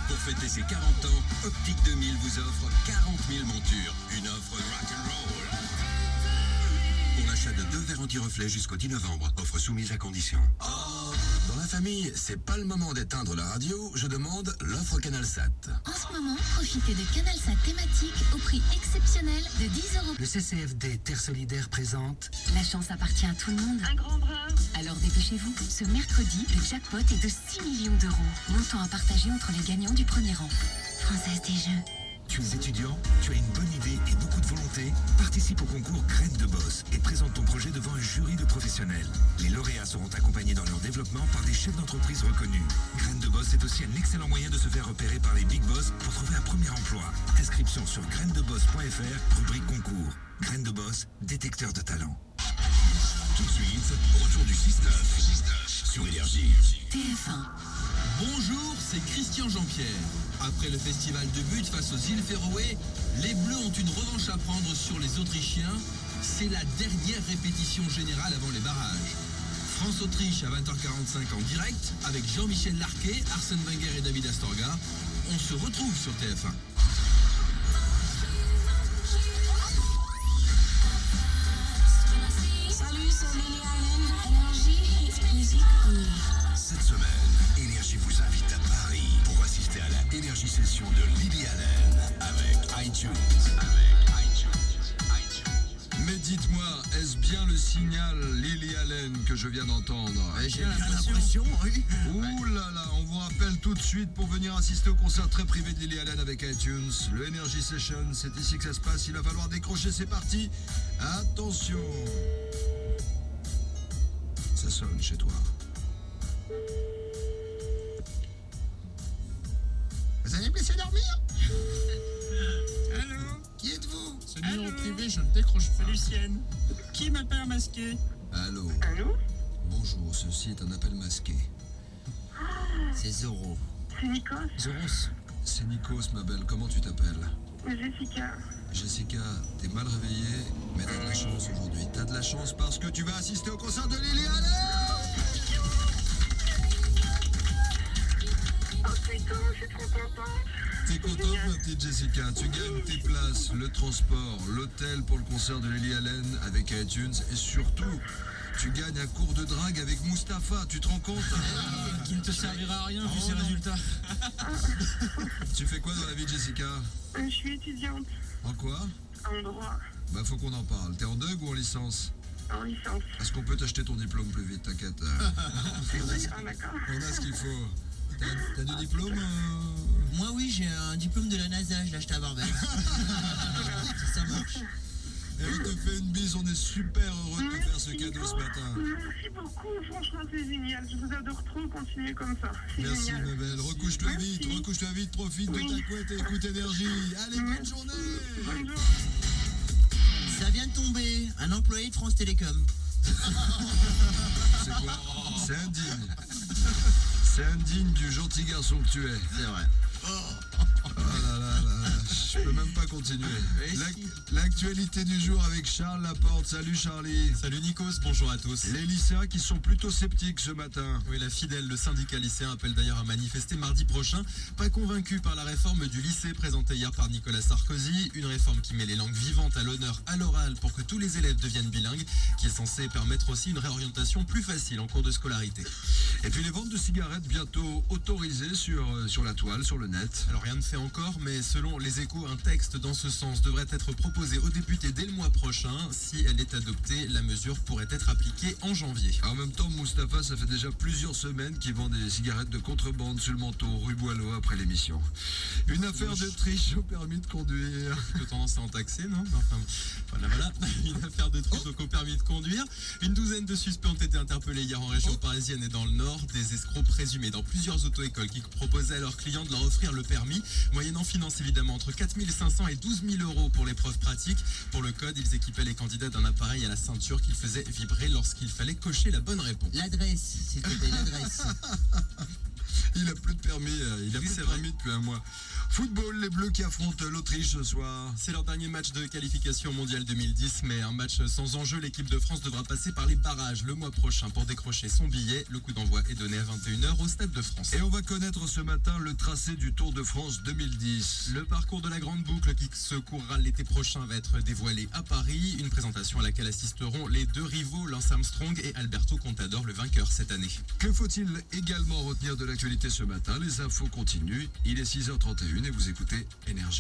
Pour fêter ses 40 ans, Optique 2000 vous offre 40 000 montures. Une offre rock'n'roll. Pour l'achat de 2 verres anti-reflets jusqu'au 10 novembre. Offre soumise à condition. Dans la famille, c'est pas le moment d'éteindre la radio. Je demande l'offre CanalSat. En ce moment, profitez de CanalSat thématique au prix exceptionnel de 10 €. Le CCFD Terre Solidaire présente. La chance appartient à tout le monde. Un grand bras. Alors dépêchez-vous. Ce mercredi, le jackpot est de 6 millions d'euros. Montant à partager entre les gagnants du premier rang. Française des Jeux. Tu es étudiant, tu as une bonne idée et beaucoup de volonté. Participe au concours Graines de Boss et présente ton projet devant un jury de professionnels. Les lauréats seront accompagnés dans leur développement par des chefs d'entreprise reconnus. Graines de Boss est aussi un excellent moyen de se faire repérer par les big boss pour trouver un premier emploi. Inscription sur grainesdeboss.fr, rubrique concours. Graines de Boss, détecteur de talent. Tout de suite, retour du 6-9 sur Énergie. TF1. Bonjour, c'est Christian Jean-Pierre. Après le festival de but face aux îles Féroé, les Bleus ont une revanche à prendre sur les Autrichiens. C'est la dernière répétition générale avant les barrages. France-Autriche à 20h45 en direct avec Jean-Michel Larquet, Arsène Wenger et David Astorga. On se retrouve sur TF1. Salut, c'est Lily Allen. Énergie, hit music only. Cette semaine, Énergie vous invite à Paris pour assister à la Énergie Session de Lily Allen avec iTunes. Mais dites-moi, est-ce bien le signal Lily Allen que je viens d'entendre? J'ai l'impression, oui. Ouh là là, on vous rappelle tout de suite pour venir assister au concert très privé de Lily Allen avec iTunes. Le Energy Session, c'est ici que ça se passe, il va falloir décrocher, c'est parti. Attention. Ça sonne chez toi. Vous allez me laisser dormir? Allô? Qui êtes-vous? Ce numéro privé, je ne décroche pas. C'est Lucienne. Qui m'appelle masqué? Allô? Allô? Bonjour, ceci est un appel masqué. C'est Zoro. C'est Nikos. Zoros. C'est Nikos, ma belle, comment tu t'appelles? Jessica. Jessica, t'es mal réveillée, mais t'as de la chance aujourd'hui. T'as de la chance parce que tu vas assister au concert de Lily Allen! Oh putain, je suis trop contente. T'es contente, ma petite Jessica? Tu gagnes tes places, le transport, l'hôtel pour le concert de Lily Allen avec iTunes et surtout, tu gagnes un cours de drague avec Mustapha, tu te rends compte? Qui ne te servira à rien vu ses résultats. Tu fais quoi dans la vie, Jessica? Je suis étudiante En quoi? en droit, Bah faut qu'on en parle. T'es en DUG ou en licence? en licence. Est-ce qu'on peut t'acheter ton diplôme plus vite, t'inquiète? C'est vrai? Ah d'accord. On a ce qu'il faut. T'as du diplôme Moi, oui, j'ai un diplôme de la NASA, je l'ai acheté à Barbès. Ça marche. Et on te fait une bise, on est super heureux de te faire ce cadeau ce matin. Merci beaucoup, franchement c'est génial. Je vous adore trop, continuez comme ça. C'est Merci génial. ma belle, recouche-toi Merci. vite, profite de ta couette et écoute Énergie. Allez, bonne journée. Bonjour. Ça vient de tomber, un employé de France Télécom. C'est quoi? C'est indigne. C'est indigne du gentil garçon que tu es. C'est vrai. Oh là là là là, je peux même pas continuer. L'actualité du jour avec Charles Laporte. Salut Charlie. Salut Nikos, bonjour à tous. Les lycéens qui sont plutôt sceptiques ce matin. Oui, la Fidèle, le syndicat lycéen, appelle d'ailleurs à manifester mardi prochain. Pas convaincu par la réforme du lycée présentée hier par Nicolas Sarkozy. Une réforme qui met les langues vivantes à l'honneur à l'oral pour que tous les élèves deviennent bilingues, qui est censée permettre aussi une réorientation plus facile en cours de scolarité. Et puis les ventes de cigarettes bientôt autorisées sur la toile, sur le net. Alors rien ne fait encore, mais selon les Échos, un texte dans ce sens devrait être proposé aux députés dès le mois prochain. Si elle est adoptée, la mesure pourrait être appliquée en janvier. En même temps, Mustapha, ça fait déjà plusieurs semaines qu'il vend des cigarettes de contrebande sur le manteau rue Boileau après l'émission. Une affaire de triche au permis de conduire. Plutôt tendance à en taxer, non? Enfin, voilà. Une affaire de triche au permis de conduire. Une douzaine de suspects ont été interpellés hier en région parisienne et dans le Nord. Des escrocs présumés dans plusieurs auto-écoles qui proposaient à leurs clients de leur offrir le permis, moyennant finance évidemment entre 4 500 et 12 000 euros pour l'épreuve pratique. Pour le code, ils équipaient les candidats d'un appareil à la ceinture qu'ils faisaient vibrer lorsqu'il fallait cocher la bonne réponse. L'adresse, s'il te plaît, l'adresse. Il a plus de permis, depuis un mois. Football, les Bleus qui affrontent l'Autriche ce soir. C'est leur dernier match de qualification mondiale 2010, mais un match sans enjeu. L'équipe de France devra passer par les barrages le mois prochain pour décrocher son billet. Le coup d'envoi est donné à 21h au Stade de France. Et on va connaître ce matin le tracé du Tour de France 2010. Le parcours de la Grande Boucle qui se courra l'été prochain va être dévoilé à Paris. Une présentation à laquelle assisteront les deux rivaux, Lance Armstrong et Alberto Contador, le vainqueur cette année. Que faut-il également retenir de l'actualité ce matin? Les infos continuent. Il est 6h31 et vous écoutez Énergie.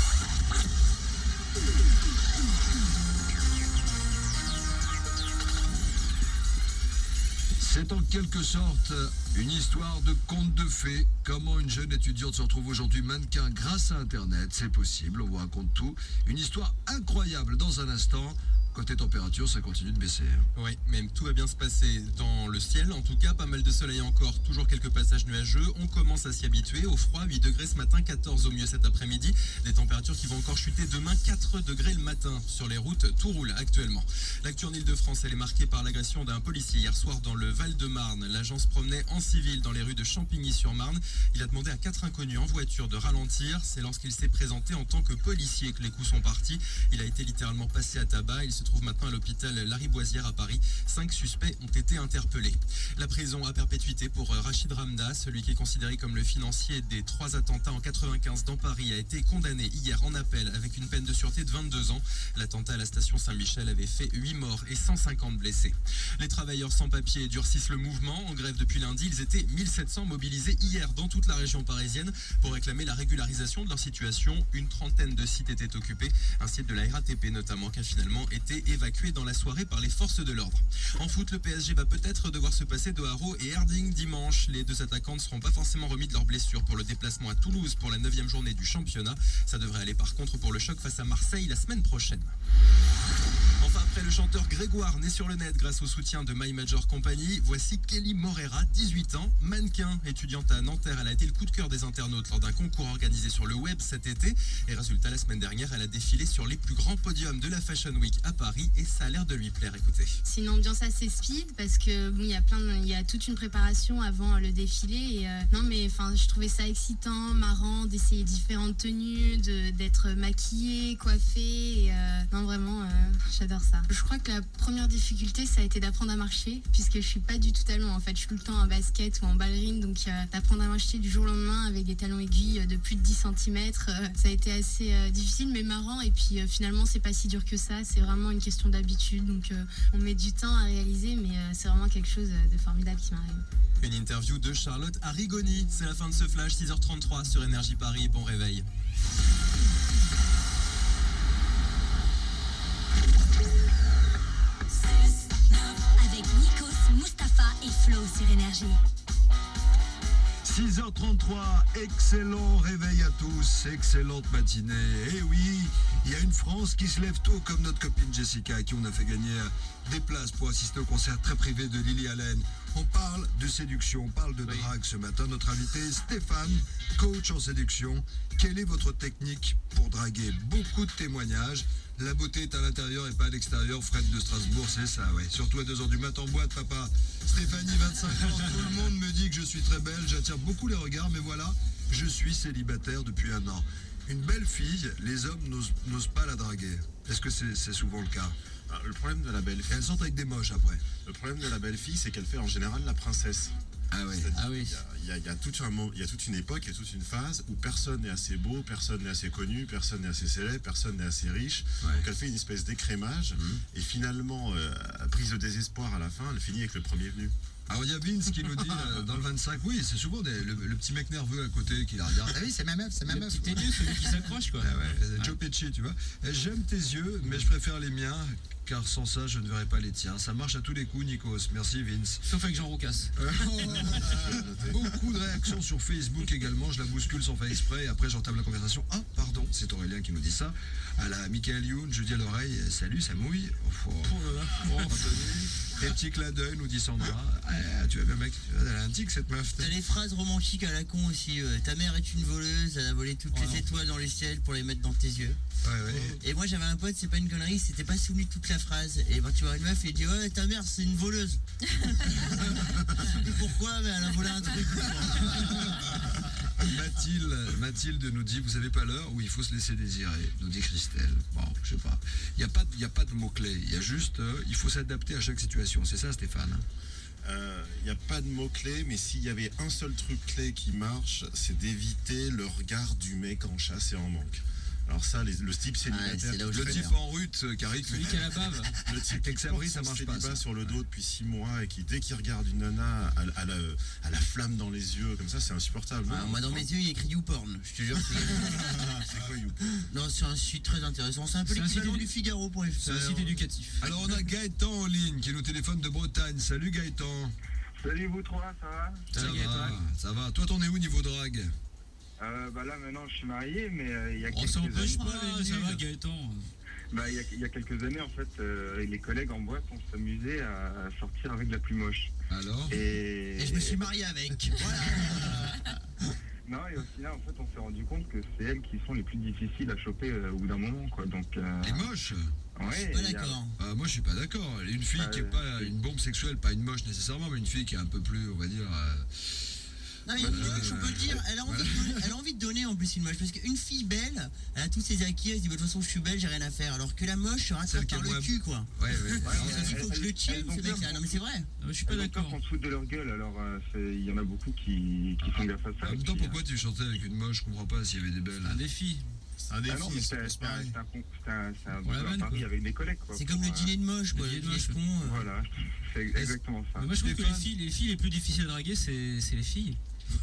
C'est en quelque sorte une histoire de conte de fées. Comment une jeune étudiante se retrouve aujourd'hui mannequin grâce à Internet. C'est possible, on vous raconte tout. Une histoire incroyable dans un instant. Côté température, ça continue de baisser. Oui, mais tout va bien se passer dans le ciel. En tout cas, pas mal de soleil encore, toujours quelques passages nuageux. On commence à s'y habituer. Au froid, 8 degrés ce matin, 14 au mieux cet après-midi. Des températures qui vont encore chuter demain, 4 degrés le matin. Sur les routes, tout roule actuellement. L'actu en Ile-de-France, elle est marquée par l'agression d'un policier hier soir dans le Val-de-Marne. L'agent se promenait en civil dans les rues de Champigny-sur-Marne. Il a demandé à 4 inconnus en voiture de ralentir. C'est lorsqu'il s'est présenté en tant que policier que les coups sont partis. Il a été littéralement passé à tabac. Il se trouve maintenant à l'hôpital Lariboisière à Paris. 5 suspects ont été interpellés. La prison à perpétuité pour Rachid Ramda, celui qui est considéré comme le financier des 3 attentats en 95 dans Paris, a été condamné hier en appel avec une peine de sûreté de 22 ans. L'attentat à la station Saint-Michel avait fait 8 morts et 150 blessés. Les travailleurs sans papier durcissent le mouvement. En grève depuis lundi, ils étaient 1700 mobilisés hier dans toute la région parisienne pour réclamer la régularisation de leur situation. Une trentaine de sites étaient occupés, un site de la RATP notamment qui a finalement été évacué dans la soirée par les forces de l'ordre. En foot, le PSG va peut-être devoir se passer de Haro et Erding dimanche. Les deux attaquants ne seront pas forcément remis de leurs blessures pour le déplacement à Toulouse pour la 9e journée du championnat. Ça devrait aller par contre pour le choc face à Marseille la semaine prochaine. Enfin, après le chanteur Grégoire, né sur le net grâce au soutien de My Major Company, voici Kelly Morera, 18 ans, mannequin, étudiante à Nanterre. Elle a été le coup de cœur des internautes lors d'un concours organisé sur le web cet été. Et résultat, la semaine dernière, elle a défilé sur les plus grands podiums de la Fashion Week à Paris et ça a l'air de lui plaire. Écoutez. C'est une ambiance assez speed parce que bon, il y a toute une préparation avant le défilé. Et, non, mais enfin, je trouvais ça excitant, marrant d'essayer différentes tenues, d'être maquillée, coiffée. Et, non, vraiment, j'adore ça. Je crois que la première difficulté, ça a été d'apprendre à marcher, puisque je suis pas du tout talon. En fait, je suis tout le temps en basket ou en ballerine, donc d'apprendre à marcher du jour au lendemain avec des talons aiguilles de plus de 10 cm, ça a été assez difficile, mais marrant. Et puis finalement, c'est pas si dur que ça. C'est vraiment une question d'habitude, donc on met du temps à réaliser, mais c'est vraiment quelque chose de formidable qui m'arrive. Une interview de Charlotte Arrigoni. C'est la fin de ce flash, 6h33 sur Énergie Paris. Bon réveil. Avec Nikos, Mustapha et Flo sur Énergie. 6h33, excellent réveil à tous, excellente matinée. Et oui, il y a une France qui se lève tôt comme notre copine Jessica, à qui on a fait gagner des places pour assister au concert très privé de Lily Allen. On parle de séduction, on parle de drague ce matin. Notre invité Stéphane, coach en séduction. Quelle est votre technique pour draguer? Beaucoup de témoignages. La beauté est à l'intérieur et pas à l'extérieur. Fred de Strasbourg, c'est ça, ouais. Surtout à 2h du matin en boîte, papa. Stéphanie, 25 ans, tout le monde me dit que je suis très belle. J'attire beaucoup les regards, mais voilà, je suis célibataire depuis 1 an. Une belle fille, les hommes n'osent pas la draguer. Est-ce que c'est souvent le cas? Le problème de la belle fille... Elles sortent avec des moches après. Le problème de la belle fille, c'est qu'elle fait en général la princesse. Ah oui. Il y a toute une époque, il y a toute une phase où personne n'est assez beau, personne n'est assez connu, personne n'est assez célèbre, personne n'est assez riche. Ouais. Donc elle fait une espèce d'écrémage et finalement, prise de désespoir à la fin, elle finit avec le premier venu. Alors il y a Vince qui nous dit dans le 25, oui, c'est souvent le petit mec nerveux à côté qui la regarde. Ah oui, c'est ma meuf, c'est ma meuf. Petit aigu, celui qui s'accroche, quoi. Ah ouais, Joe Pesci, tu vois. J'aime tes yeux, mais je préfère les miens, car sans ça, je ne verrai pas les tiens. Ça marche à tous les coups, Nikos. Merci, Vince. Sauf avec Jean Roucas. Beaucoup de réactions sur Facebook également. Je la bouscule sans faire exprès. Et après, j'entame la conversation. Ah, pardon, c'est Aurélien qui nous dit ça. À la Michael Youn, je dis à l'oreille, salut, ça mouille. Des petits clins d'œil, nous dit Sandra. Ah, tu as vu, mec, elle a un tic, cette meuf. T'as les phrases romantiques à la con aussi. Ta mère est une voleuse, elle a volé toutes les étoiles dans le ciel pour les mettre dans tes yeux. Ouais. Et moi j'avais un pote, c'est pas une connerie, c'était pas souvenu toute la phrase. Et ben tu vois une meuf, il dit ouais, ta mère c'est une voleuse. Je sais plus pourquoi, mais elle a volé un truc. Mathilde nous dit, vous avez pas l'heure où il faut se laisser désirer, nous dit Christelle. Bon, je sais pas. Il n'y a pas de mots-clés. Il y a juste, il faut s'adapter à chaque situation. C'est ça, Stéphane? Il n'y a pas de mots-clés, mais s'il y avait un seul truc clé qui marche, c'est d'éviter le regard du mec en chasse et en manque. Alors ça, le type célibataire, le type en rut qui arrive, celui qui a la bave, le type avec sa brise, ça marche pas. Ça. Sur le dos depuis 6 mois et qui, dès qu'il regarde une nana, à la flamme dans les yeux, comme ça, c'est insupportable. Moi, dans mes yeux, il y a écrit YouPorn. Je te jure. C'est quoi YouPorn? Non, c'est un site très intéressant. C'est un peu l'équivalent du Figaro.fr. C'est un site éducatif. Alors on a Gaëtan en ligne qui nous téléphone de Bretagne. Salut Gaëtan. Salut vous trois, ça va? Ça va. Toi, t'en es où niveau drague? Bah là maintenant je suis marié, mais il y a quelques ça années. empêche pas, ça va Gaëtan. Bah il y a quelques années en fait, les collègues en boîte, on s'amusait à sortir avec la plus moche. Alors? Et je me suis marié avec. Voilà. Non, et au final en fait on s'est rendu compte que c'est elles qui sont les plus difficiles à choper au bout d'un moment quoi. Donc. Les moches? Ouais. Je suis pas d'accord. Moi je suis pas d'accord. Une fille qui est pas une bombe sexuelle, pas une moche nécessairement, mais une fille qui est un peu plus, on va dire. Non, mais une moche, on peut le dire, elle a envie de donner en plus une moche. Parce qu'une fille belle, elle a tous ses acquis, elle se dit, de toute façon, je suis belle, j'ai rien à faire. Alors que la moche se rattrape par le cul, quoi. Ouais. Elle dit, faut que je le tire, ce mec-là. Non, mais c'est vrai. Je suis pas d'accord. Qu'on se fout de leur gueule, alors il y en a beaucoup qui font gaffe à ça. En même temps, pourquoi tu chantais avec une moche? Je comprends pas s'il y avait des belles. Un défi. C'est un défi, c'est un pari avec des collègues, quoi. C'est comme le dîner de moche, quoi. Le dîner de con. Voilà, c'est exactement ça. Mais moi, je trouve que les filles les plus difficiles à draguer, c'est les filles.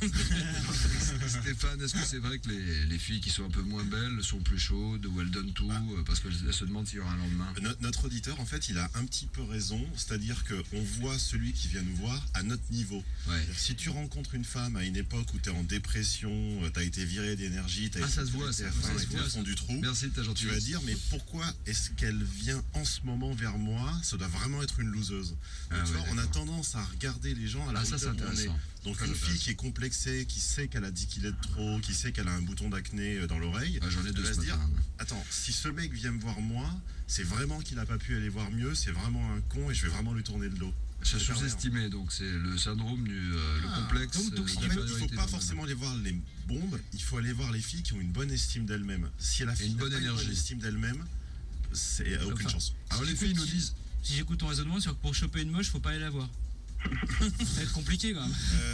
Stéphane, est-ce que c'est vrai que les filles qui sont un peu moins belles sont plus chaudes ou elles donnent tout parce qu'elles se demandent s'il y aura un lendemain? Notre auditeur, en fait, il a un petit peu raison, c'est-à-dire qu'on voit celui qui vient nous voir à notre niveau. Ouais. Si tu rencontres une femme à une époque où tu es en dépression, tu as été viré d'énergie, ça se voit, ça se voit au fond du trou, merci de ta gentillesse. Tu vas dire, mais pourquoi est-ce qu'elle vient en ce moment vers moi? Ça doit vraiment être une loseuse. Donc, tu vois, on a tendance à regarder les gens à la hauteur où on est. Donc une fille qui est complexée, qui sait qu'elle a 10 kilos de trop, qui sait qu'elle a un bouton d'acné dans l'oreille, j'en ai deux, elle va se dire, attends, si ce mec vient me voir moi, c'est vraiment qu'il n'a pas pu aller voir mieux, c'est vraiment un con et je vais vraiment lui tourner le dos. C'est sous-estimé, donc c'est le syndrome du le complexe. Donc, en fait, il ne faut pas forcément aller voir les bombes, il faut aller voir les filles qui ont une bonne estime d'elles-mêmes. Si la fille n'a pas une bonne estime d'elle-même, c'est aucune chance. Alors les filles nous disent... Si j'écoute ton raisonnement, c'est que pour choper une moche, faut pas aller la voir. Ça va être compliqué quand même.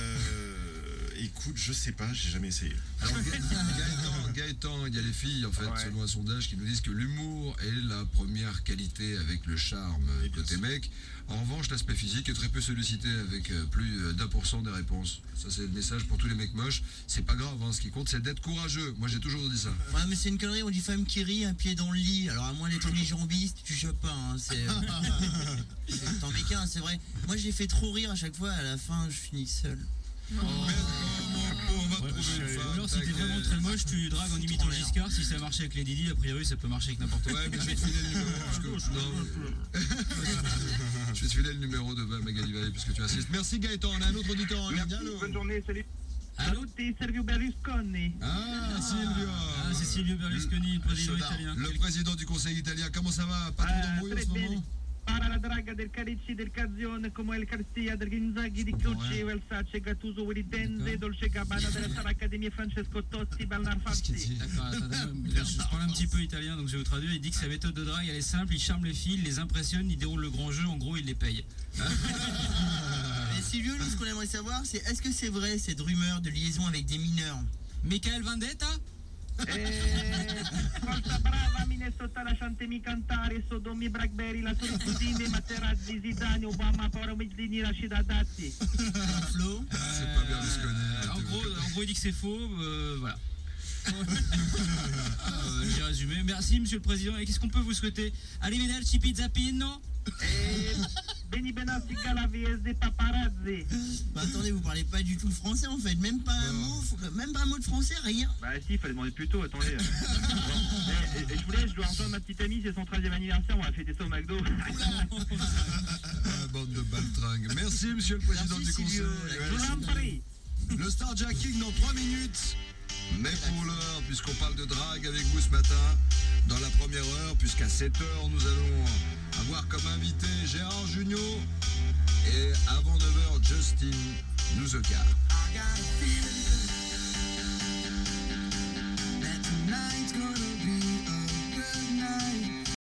Écoute, je sais pas, j'ai jamais essayé. Alors Gaëtan, il y a les filles en fait, selon un sondage, qui nous disent que l'humour est la première qualité avec le charme côté mec. En revanche, l'aspect physique est très peu sollicité avec plus d'1% des réponses. Ça c'est le message pour tous les mecs moches. C'est pas grave, ce qui compte c'est d'être courageux. Moi j'ai toujours dit ça. Ouais, mais c'est une connerie, on dit femme qui rit, un pied dans le lit. Alors à moins d'être une jambiste, tu chopes pas. T'en mets qu'un, c'est vrai. Moi j'ai fait trop rire à chaque fois, à la fin je finis seul. On va trouver une femme. Alors si t'es vraiment très moche, tu dragues en imitant Giscard. Si ça marche avec les Didi, a priori ça peut marcher avec n'importe quoi. Ouais, mais je vais te filer le numéro. Je vais te filer le numéro de Magali Valle puisque tu insistes. Merci Gaëtan, on a un autre auditeur en ligne. Bonne journée, salut. Saluti, Silvio Berlusconi. Silvio. C'est Silvio Berlusconi, le président italien. Le président du Conseil italien. Comment ça va? Pas trop d'embrouille en ce moment? Para la draga del Caricci del Cazione come il Carstia del Ginzaghi di Croce Versace Gattuso Uridente Dolce Gabbana della Star Academy Francesco Totti Bernard Fassi. D'accord, je parle un petit peu italien donc je vais vous traduire. Il dit que sa méthode de drague elle est simple, il charme les filles, il les impressionne, il déroule le grand jeu, en gros il les paye. Et Silvio, nous ce qu'on aimerait savoir c'est est-ce que c'est vrai cette rumeur de liaison avec des mineurs? Michael Vendetta? Forza brava Minnesota lasciatemi cantare Sodomi Blackberry la solitudine Materazzi Zidane Obama Parmigiani Rachida Dati. Flo c'est pas Berlusconi. En gros il dit que c'est faux, voilà. J'ai résumé. Merci Monsieur le Président. Et qu'est-ce qu'on peut vous souhaiter? Arrivederci pizza pino. Beni Benassi Calavies des paparazzi. Bah attendez, vous parlez pas du tout le français en fait, même pas un mot de français, rien. Bah si, il fallait demander plus tôt, attendez. Je dois rejoindre ma petite amie, c'est son 13e anniversaire, on va fêter ça au McDo. Bande de baltringues. Merci Monsieur le Président du Conseil. Je vous en prie. Le Starjacking dans 3 minutes. Mais pour l'heure, puisqu'on parle de drague avec vous ce matin, dans la première heure, puisqu'à 7h, nous allons avoir comme invité Gérard Jugnot et avant 9h, Justin Nouzoka. gonna